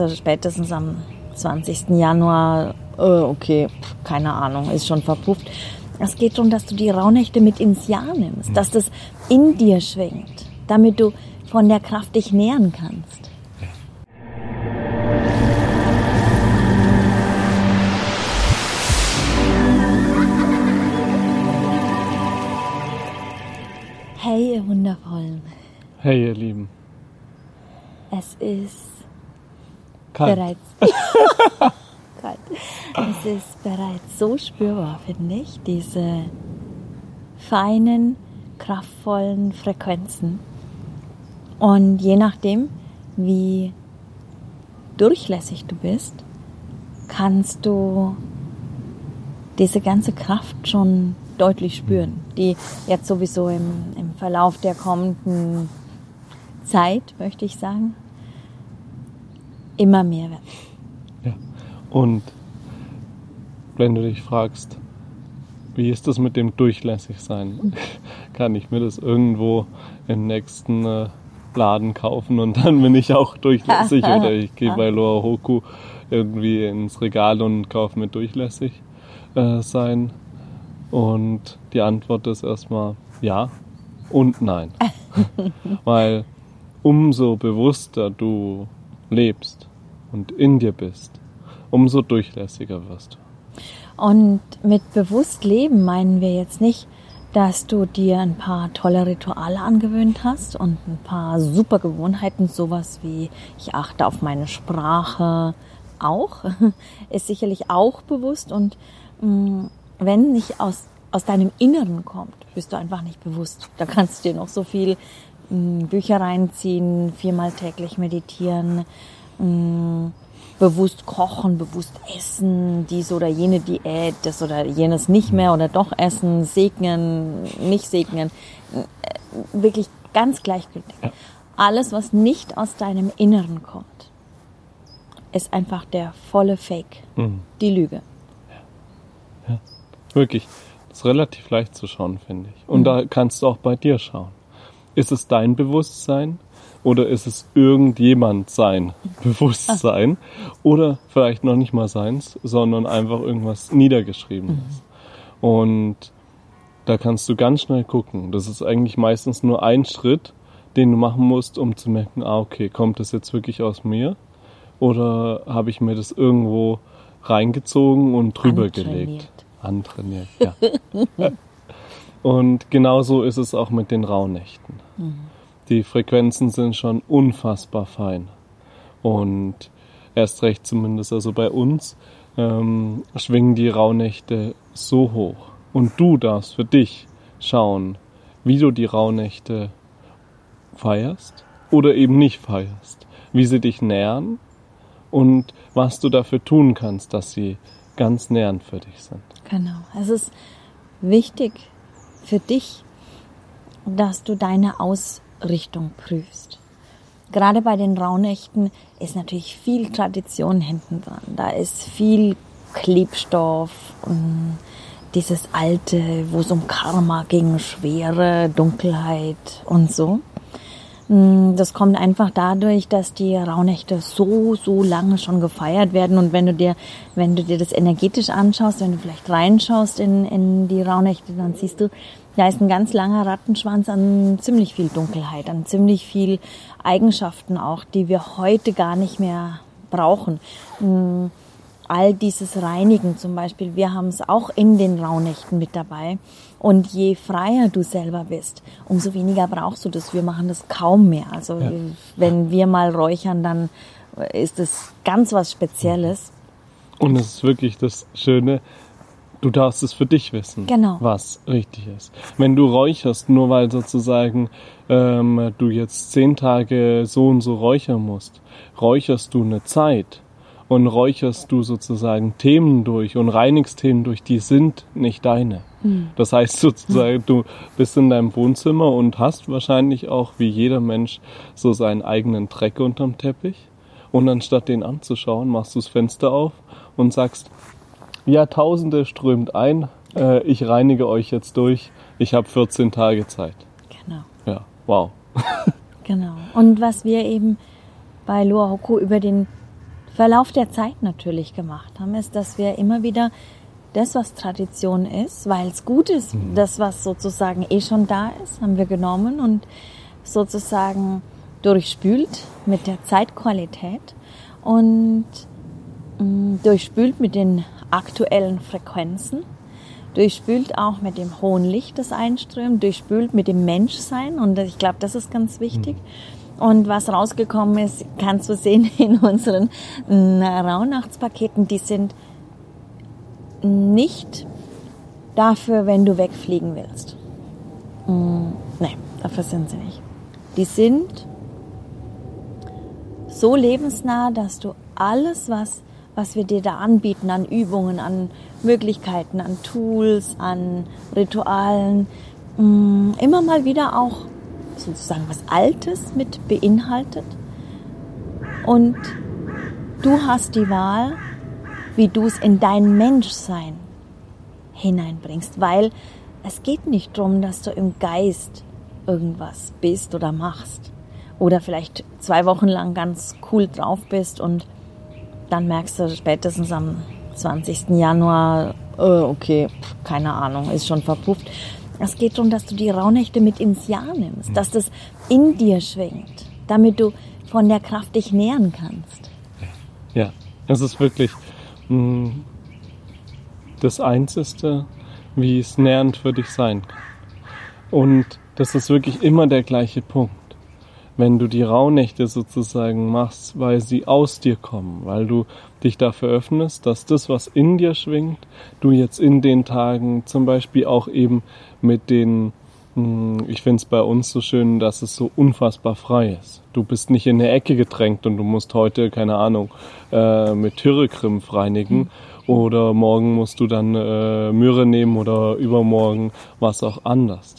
Spätestens am 20. Januar, okay, keine Ahnung, ist schon verpufft. Es geht darum, dass du die Rauhnächte mit ins Jahr nimmst, dass das in dir schwingt, damit du von der Kraft dich nähren kannst. Hey, ihr Wundervollen. Hey, ihr Lieben. Es ist Kalt. Kalt. Es ist bereits so spürbar, finde ich, diese feinen, kraftvollen Frequenzen. Und je nachdem, wie durchlässig du bist, kannst du diese ganze Kraft schon deutlich spüren, die jetzt sowieso im Verlauf der kommenden Zeit, möchte ich sagen, immer mehr wird. Ja. Und wenn du dich fragst, wie ist das mit dem Durchlässigsein? Kann ich mir das irgendwo im nächsten Laden kaufen und dann bin ich auch durchlässig? Oder ich gehe bei Loa Hoku irgendwie ins Regal und kaufe mir durchlässig sein? Und die Antwort ist erstmal ja und nein. Weil umso bewusster du lebst und in dir bist, umso durchlässiger wirst du. Und mit bewusst leben meinen wir jetzt nicht, dass du dir ein paar tolle Rituale angewöhnt hast und ein paar super Gewohnheiten, sowas wie ich achte auf meine Sprache auch, ist sicherlich auch bewusst. Und wenn nicht aus deinem Inneren kommt, bist du einfach nicht bewusst. Da kannst du dir noch so viel Bücher reinziehen, 4-mal täglich meditieren, bewusst kochen, bewusst essen, dies oder jene Diät, das oder jenes nicht mehr oder doch essen, segnen, nicht segnen. Wirklich ganz gleichgültig. Ja. Alles, was nicht aus deinem Inneren kommt, ist einfach der volle Fake, die Lüge. Ja. Wirklich. Das ist relativ leicht zu schauen, finde ich. Und da kannst du auch bei dir schauen. Ist es dein Bewusstsein oder ist es irgendjemand sein Bewusstsein oder vielleicht noch nicht mal seins, sondern einfach irgendwas Niedergeschriebenes. Und da kannst du ganz schnell gucken. Das ist eigentlich meistens nur ein Schritt, den du machen musst, um zu merken, okay, kommt das jetzt wirklich aus mir oder habe ich mir das irgendwo reingezogen und drüber gelegt? Antrainiert, ja. Und genauso ist es auch mit den Rauhnächten. Die Frequenzen sind schon unfassbar fein. Und erst recht zumindest, also bei uns, schwingen die Rauhnächte so hoch. Und du darfst für dich schauen, wie du die Rauhnächte feierst oder eben nicht feierst. Wie sie dich nähren und was du dafür tun kannst, dass sie ganz nährend für dich sind. Genau. Es ist wichtig für dich, dass du deine Ausrichtung prüfst. Gerade bei den Rauhnächten ist natürlich viel Tradition hinten dran. Da ist viel Klebstoff, dieses Alte, wo es um Karma ging, Schwere, Dunkelheit und so. Das kommt einfach dadurch, dass die Rauhnächte so lange schon gefeiert werden. Und wenn du dir das energetisch anschaust, wenn du vielleicht reinschaust in die Rauhnächte, dann siehst du, da ist ein ganz langer Rattenschwanz an ziemlich viel Dunkelheit, an ziemlich viel Eigenschaften auch, die wir heute gar nicht mehr brauchen. All dieses Reinigen zum Beispiel, wir haben es auch in den Rauhnächten mit dabei. Und je freier du selber bist, umso weniger brauchst du das. Wir machen das kaum mehr. Also wenn wir mal räuchern, dann ist es ganz was Spezielles. Und es ist wirklich das Schöne, du darfst es für dich wissen, genau, was richtig ist. Wenn du räucherst, nur weil sozusagen du jetzt 10 Tage so und so räuchern musst, räucherst du eine Zeit. Und räucherst du sozusagen Themen durch und reinigst Themen durch, die sind nicht deine. Das heißt sozusagen, du bist in deinem Wohnzimmer und hast wahrscheinlich auch, wie jeder Mensch, so seinen eigenen Dreck unterm Teppich. Und anstatt den anzuschauen, machst du das Fenster auf und sagst, Jahrtausende strömt ein, ich reinige euch jetzt durch, ich habe 14 Tage Zeit. Genau. Ja, wow. Genau. Und was wir eben bei Loa Hoku über den Verlauf der Zeit natürlich gemacht haben, ist, dass wir immer wieder das, was Tradition ist, weil es gut ist, das, was sozusagen schon da ist, haben wir genommen und sozusagen durchspült mit der Zeitqualität und durchspült mit den aktuellen Frequenzen, durchspült auch mit dem hohen Licht, das einströmt, durchspült mit dem Menschsein und ich glaube, das ist ganz wichtig. Und was rausgekommen ist, kannst du sehen in unseren Rauhnachtspaketen, die sind nicht dafür, wenn du wegfliegen willst. Nein, dafür sind sie nicht. Die sind so lebensnah, dass du alles, was wir dir da anbieten, an Übungen, an Möglichkeiten, an Tools, an Ritualen, immer mal wieder auch sozusagen was Altes mit beinhaltet. Und du hast die Wahl, wie du es in dein Menschsein hineinbringst, weil es geht nicht darum, dass du im Geist irgendwas bist oder machst oder vielleicht 2 Wochen lang ganz cool drauf bist und dann merkst du spätestens am 20. Januar, okay, keine Ahnung, ist schon verpufft. Es geht darum, dass du die Rauhnächte mit ins Jahr nimmst, dass das in dir schwingt, damit du von der Kraft dich nähern kannst. Ja, es ist wirklich das Einzige, wie es nährend für dich sein kann. Und das ist wirklich immer der gleiche Punkt. Wenn du die Rauhnächte sozusagen machst, weil sie aus dir kommen, weil du dich dafür öffnest, dass das, was in dir schwingt, du jetzt in den Tagen zum Beispiel auch eben mit den, ich finde es bei uns so schön, dass es so unfassbar frei ist. Du bist nicht in eine Ecke gedrängt und du musst heute, keine Ahnung, mit Thyrekrimpf reinigen oder morgen musst du dann Myrrhe nehmen oder übermorgen was auch anders.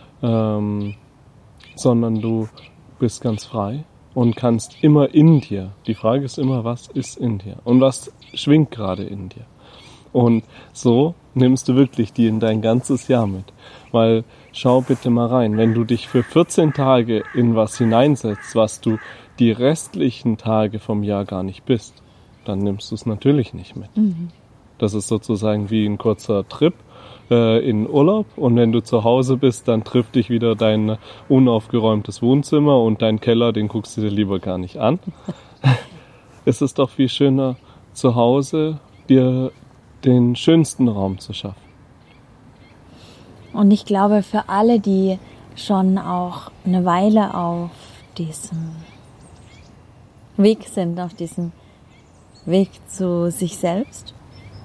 Sondern du bist ganz frei und kannst immer in dir. Die Frage ist immer, was ist in dir und was schwingt gerade in dir. Und so nimmst du wirklich die in dein ganzes Jahr mit. Weil schau bitte mal rein, wenn du dich für 14 Tage in was hineinsetzt, was du die restlichen Tage vom Jahr gar nicht bist, dann nimmst du es natürlich nicht mit. Das ist sozusagen wie ein kurzer Trip in Urlaub und wenn du zu Hause bist, dann trifft dich wieder dein unaufgeräumtes Wohnzimmer und dein Keller, den guckst du dir lieber gar nicht an. Es ist doch viel schöner, zu Hause dir den schönsten Raum zu schaffen. Und ich glaube, für alle, die schon auch eine Weile auf diesem Weg sind, auf diesem Weg zu sich selbst,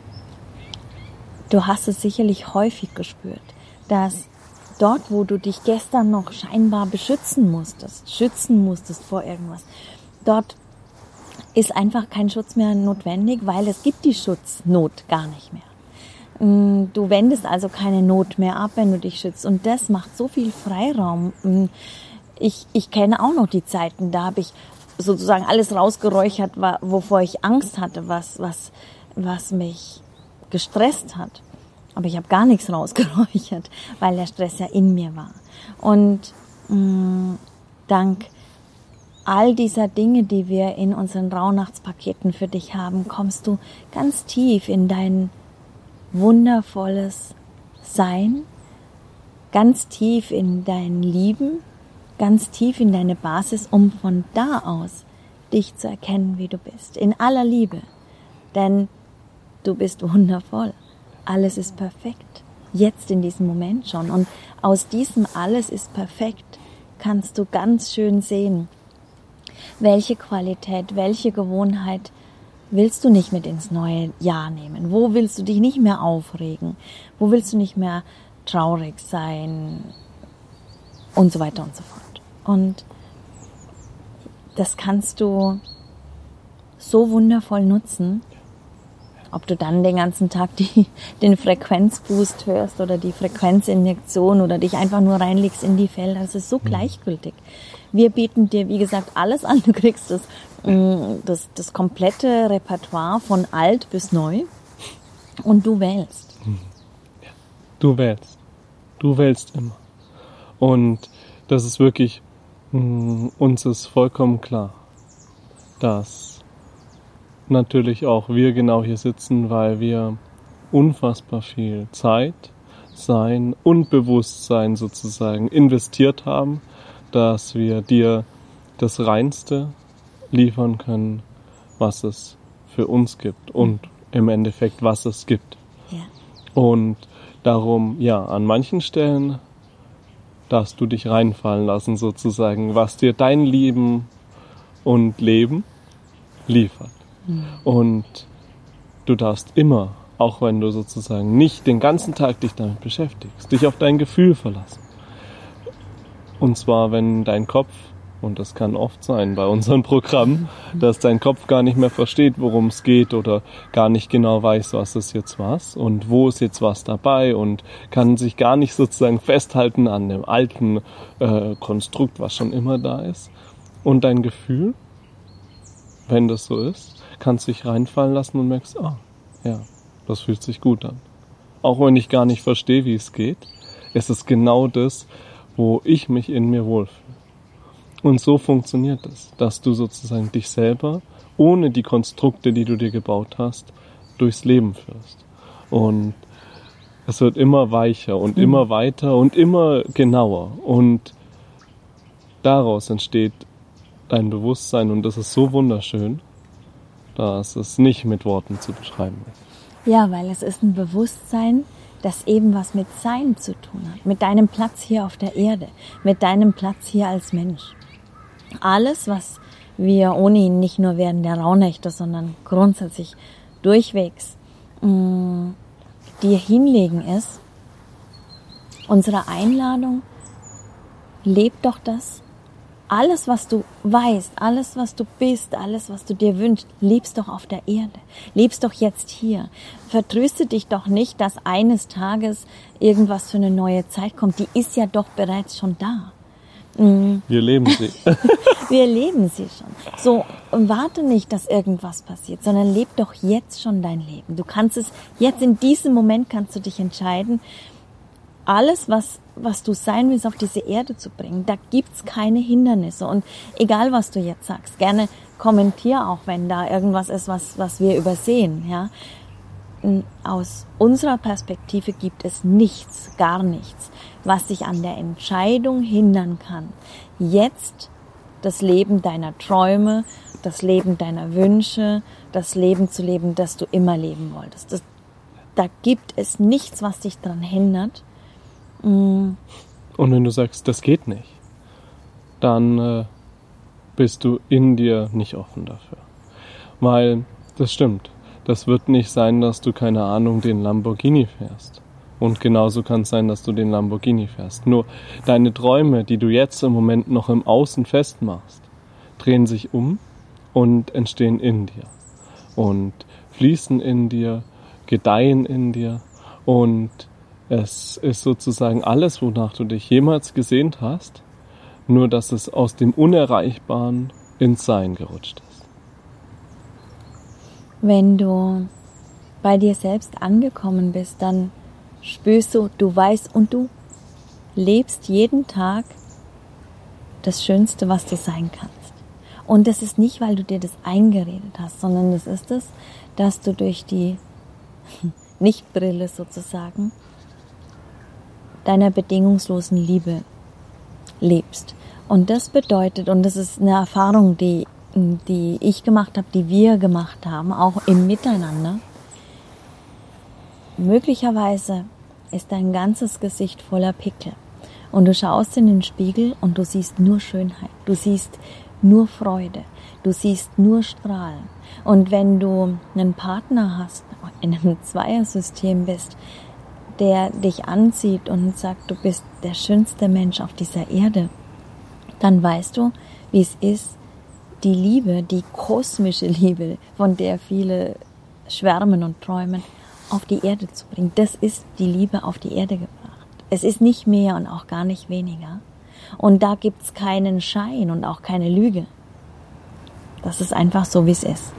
du hast es sicherlich häufig gespürt, dass dort, wo du dich gestern noch scheinbar schützen musstest vor irgendwas, dort ist einfach kein Schutz mehr notwendig, weil es gibt die Schutznot gar nicht mehr. Du wendest also keine Not mehr ab, wenn du dich schützt. Und das macht so viel Freiraum. Ich kenne auch noch die Zeiten, da habe ich sozusagen alles rausgeräuchert, wovor ich Angst hatte, was mich gestresst hat. Aber ich habe gar nichts rausgeräuchert, weil der Stress ja in mir war. Und dank all dieser Dinge, die wir in unseren Rauhnachtspaketen für dich haben, kommst du ganz tief in dein wundervolles Sein, ganz tief in dein Lieben, ganz tief in deine Basis, um von da aus dich zu erkennen, wie du bist, in aller Liebe. Denn du bist wundervoll. Alles ist perfekt. Jetzt in diesem Moment schon. Und aus diesem alles ist perfekt kannst du ganz schön sehen, welche Qualität, welche Gewohnheit willst du nicht mit ins neue Jahr nehmen? Wo willst du dich nicht mehr aufregen? Wo willst du nicht mehr traurig sein? Und so weiter und so fort. Und das kannst du so wundervoll nutzen, ob du dann den ganzen Tag den Frequenzboost hörst oder die Frequenzinjektion oder dich einfach nur reinlegst in die Felder. Das ist so gleichgültig. Wir bieten dir, wie gesagt, alles an. Du kriegst das komplette Repertoire von alt bis neu und du wählst. Ja, du wählst. Du wählst immer. Und das ist wirklich, uns ist vollkommen klar, dass natürlich auch wir genau hier sitzen, weil wir unfassbar viel Zeit, Sein und Bewusstsein sozusagen investiert haben, dass wir dir das Reinste liefern können, was es für uns gibt und im Endeffekt, was es gibt. Ja. Und darum, ja, an manchen Stellen darfst du dich reinfallen lassen sozusagen, was dir dein Lieben und Leben liefert. Und du darfst immer, auch wenn du sozusagen nicht den ganzen Tag dich damit beschäftigst, dich auf dein Gefühl verlassen. Und zwar, wenn dein Kopf, und das kann oft sein bei unserem Programm, dass dein Kopf gar nicht mehr versteht, worum es geht oder gar nicht genau weiß, was ist jetzt was und wo ist jetzt was dabei und kann sich gar nicht sozusagen festhalten an dem alten Konstrukt, was schon immer da ist. Und dein Gefühl, wenn das so ist, kannst dich reinfallen lassen und merkst, ja, das fühlt sich gut an. Auch wenn ich gar nicht verstehe, wie es geht, es ist genau das, wo ich mich in mir wohlfühle. Und so funktioniert es, dass du sozusagen dich selber, ohne die Konstrukte, die du dir gebaut hast, durchs Leben führst. Und es wird immer weicher und immer weiter und immer genauer. Und daraus entsteht dein Bewusstsein und das ist so wunderschön, dass es nicht mit Worten zu beschreiben ist. Ja, weil es ist ein Bewusstsein, das eben was mit Sein zu tun hat. Mit deinem Platz hier auf der Erde. Mit deinem Platz hier als Mensch. Alles, was wir ohne ihn nicht nur während der Rauhnächte, sondern grundsätzlich durchwegs dir hinlegen ist, unsere Einladung, leb doch das. Alles, was du weißt, alles, was du bist, alles, was du dir wünschst, lebst doch auf der Erde. Lebst doch jetzt hier. Vertröste dich doch nicht, dass eines Tages irgendwas für eine neue Zeit kommt. Die ist ja doch bereits schon da. Wir leben sie. Wir leben sie schon. So, warte nicht, dass irgendwas passiert, sondern leb doch jetzt schon dein Leben. Du kannst es, jetzt in diesem Moment kannst du dich entscheiden, alles, was du sein willst, auf diese Erde zu bringen. Da gibt's keine Hindernisse. Und egal, was du jetzt sagst, gerne kommentier auch, wenn da irgendwas ist, was wir übersehen. Ja? Aus unserer Perspektive gibt es nichts, gar nichts, was dich an der Entscheidung hindern kann, jetzt das Leben deiner Träume, das Leben deiner Wünsche, das Leben zu leben, das du immer leben wolltest. Da gibt es nichts, was dich daran hindert. Und wenn du sagst, das geht nicht, dann bist du in dir nicht offen dafür. Weil, das stimmt, das wird nicht sein, dass du, keine Ahnung, den Lamborghini fährst. Und genauso kann es sein, dass du den Lamborghini fährst. Nur deine Träume, die du jetzt im Moment noch im Außen festmachst, drehen sich um und entstehen in dir. Und fließen in dir, gedeihen in dir und es ist sozusagen alles, wonach du dich jemals gesehnt hast, nur dass es aus dem Unerreichbaren ins Sein gerutscht ist. Wenn du bei dir selbst angekommen bist, dann spürst du weißt und du lebst jeden Tag das Schönste, was du sein kannst. Und das ist nicht, weil du dir das eingeredet hast, sondern das ist es, dass du durch die Nichtbrille sozusagen deiner bedingungslosen Liebe lebst. Und das bedeutet, und das ist eine Erfahrung, die ich gemacht habe, die wir gemacht haben, auch im Miteinander, möglicherweise ist dein ganzes Gesicht voller Pickel und du schaust in den Spiegel und du siehst nur Schönheit, du siehst nur Freude, du siehst nur Strahlen. Und wenn du einen Partner hast, in einem Zweiersystem bist, der dich anzieht und sagt, du bist der schönste Mensch auf dieser Erde, dann weißt du, wie es ist, die Liebe, die kosmische Liebe, von der viele schwärmen und träumen, auf die Erde zu bringen. Das ist die Liebe auf die Erde gebracht. Es ist nicht mehr und auch gar nicht weniger. Und da gibt's keinen Schein und auch keine Lüge. Das ist einfach so, wie es ist.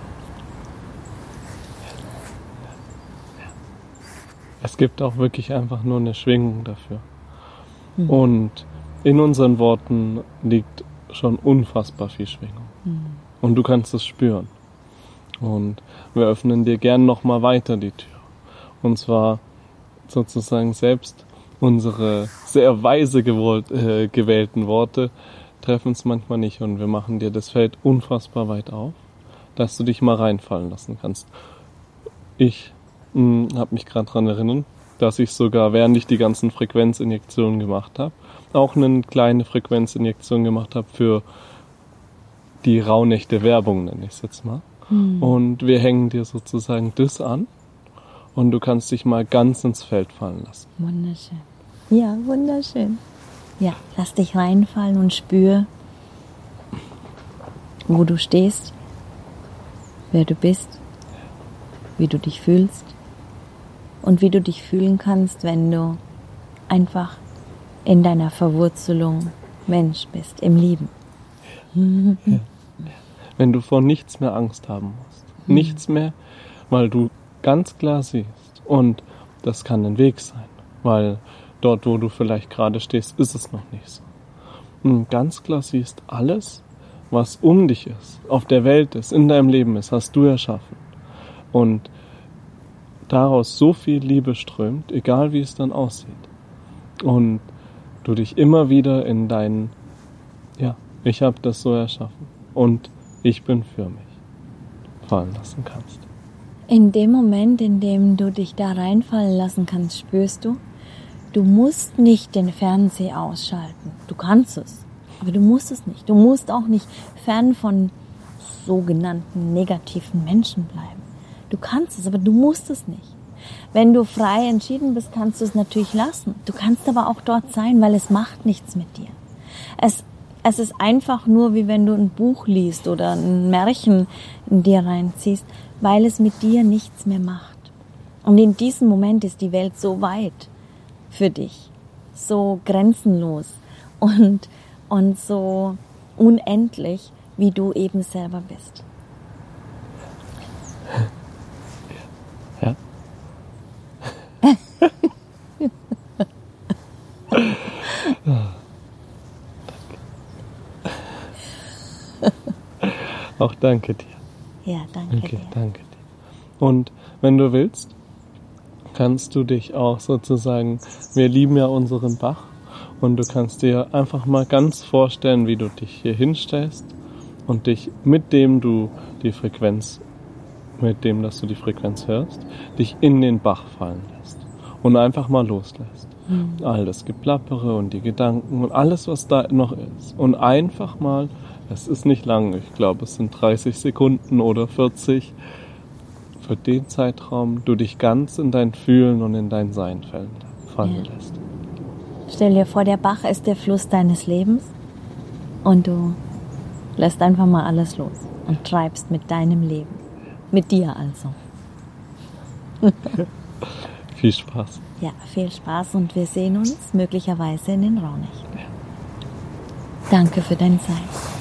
Es gibt auch wirklich einfach nur eine Schwingung dafür. Und in unseren Worten liegt schon unfassbar viel Schwingung. Und du kannst es spüren. Und wir öffnen dir gern nochmal weiter die Tür. Und zwar sozusagen selbst unsere sehr weise gewählten Worte treffen es manchmal nicht. Und wir machen dir das Feld unfassbar weit auf, dass du dich mal reinfallen lassen kannst. Ich habe mich gerade daran erinnert, dass ich sogar, während ich die ganzen Frequenzinjektionen gemacht habe, auch eine kleine Frequenzinjektion gemacht habe für die Rauhnächte Werbung, nenne ich es jetzt mal. Und wir hängen dir sozusagen das an und du kannst dich mal ganz ins Feld fallen lassen. Wunderschön. Ja, wunderschön. Ja, lass dich reinfallen und spür, wo du stehst, wer du bist, wie du dich fühlst und wie du dich fühlen kannst, wenn du einfach in deiner Verwurzelung Mensch bist, im Leben. Ja. Wenn du vor nichts mehr Angst haben musst. Nichts mehr, weil du ganz klar siehst. Und das kann ein Weg sein, weil dort, wo du vielleicht gerade stehst, ist es noch nicht so. Und ganz klar siehst, alles, was um dich ist, auf der Welt ist, in deinem Leben ist, hast du erschaffen. Und daraus so viel Liebe strömt, egal wie es dann aussieht. Und du dich immer wieder in deinen, ich habe das so erschaffen und ich bin für mich fallen lassen kannst. In dem Moment, in dem du dich da reinfallen lassen kannst, spürst du, du musst nicht den Fernseher ausschalten. Du kannst es, aber du musst es nicht. Du musst auch nicht fern von sogenannten negativen Menschen bleiben. Du kannst es, aber du musst es nicht. Wenn du frei entschieden bist, kannst du es natürlich lassen. Du kannst aber auch dort sein, weil es macht nichts mit dir. Es ist einfach nur, wie wenn du ein Buch liest oder ein Märchen in dir reinziehst, weil es mit dir nichts mehr macht. Und in diesem Moment ist die Welt so weit für dich, so grenzenlos und so unendlich, wie du eben selber bist. Ja. Auch danke dir. Ja, danke dir. Danke dir. Und wenn du willst, kannst du dich auch sozusagen, wir lieben ja unseren Bach, und du kannst dir einfach mal ganz vorstellen, wie du dich hier hinstellst und dich, dass du die Frequenz hörst, dich in den Bach fallen lässt und einfach mal loslässt. All das Geplappere und die Gedanken und alles, was da noch ist. Und einfach mal, es ist nicht lang, ich glaube, es sind 30 Sekunden oder 40, für den Zeitraum du dich ganz in dein Fühlen und in dein Sein fallen lässt. Stell dir vor, der Bach ist der Fluss deines Lebens und du lässt einfach mal alles los und treibst mit deinem Leben. Mit dir also. Viel Spaß. Ja, viel Spaß und wir sehen uns möglicherweise in den Rauhnächten. Danke für deine Zeit.